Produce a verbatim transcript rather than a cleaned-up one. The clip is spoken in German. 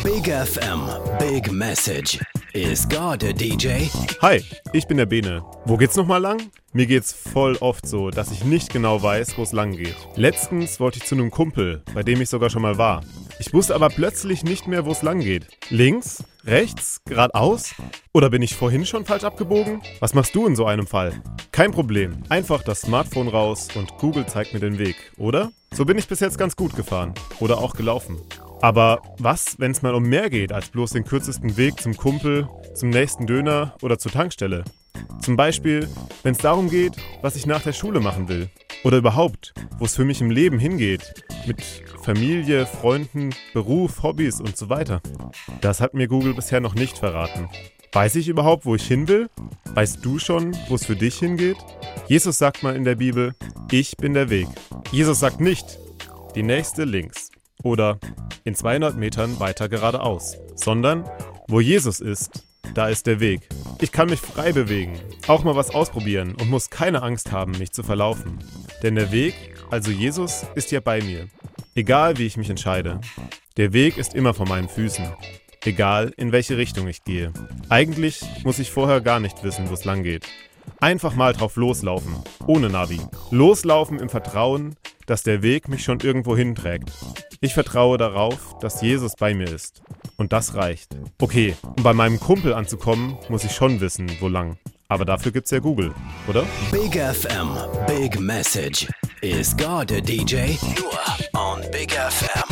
Big F M, Big Message. Is God a D J? Hi, ich bin der Bene. Wo geht's nochmal lang? Mir geht's voll oft so, dass ich nicht genau weiß, wo es lang geht. Letztens wollte ich zu einem Kumpel, bei dem ich sogar schon mal war. Ich wusste aber plötzlich nicht mehr, wo es lang geht. Links? Rechts? Geradeaus? Oder bin ich vorhin schon falsch abgebogen? Was machst du in so einem Fall? Kein Problem. Einfach das Smartphone raus und Google zeigt mir den Weg, oder? So bin ich bis jetzt ganz gut gefahren. Oder auch gelaufen. Aber was, wenn es mal um mehr geht als bloß den kürzesten Weg zum Kumpel, zum nächsten Döner oder zur Tankstelle? Zum Beispiel, wenn es darum geht, was ich nach der Schule machen will. Oder überhaupt, wo es für mich im Leben hingeht. Mit Familie, Freunden, Beruf, Hobbys und so weiter. Das hat mir Google bisher noch nicht verraten. Weiß ich überhaupt, wo ich hin will? Weißt du schon, wo es für dich hingeht? Jesus sagt mal in der Bibel, ich bin der Weg. Jesus sagt nicht, die nächste links. Oder in zweihundert Metern weiter geradeaus. Sondern, wo Jesus ist, da ist der Weg. Ich kann mich frei bewegen, auch mal was ausprobieren und muss keine Angst haben, mich zu verlaufen. Denn der Weg, also Jesus, ist ja bei mir. Egal wie ich mich entscheide. Der Weg ist immer vor meinen Füßen. Egal in welche Richtung ich gehe. Eigentlich muss ich vorher gar nicht wissen, wo es lang geht. Einfach mal drauf loslaufen, ohne Navi. Loslaufen im Vertrauen, dass der Weg mich schon irgendwo hinträgt. Ich vertraue darauf, dass Jesus bei mir ist. Und das reicht. Okay, um bei meinem Kumpel anzukommen, muss ich schon wissen, wo lang. Aber dafür gibt's ja Google, oder? Big F M, Big Message. Is God a D J? Nur on Big F M.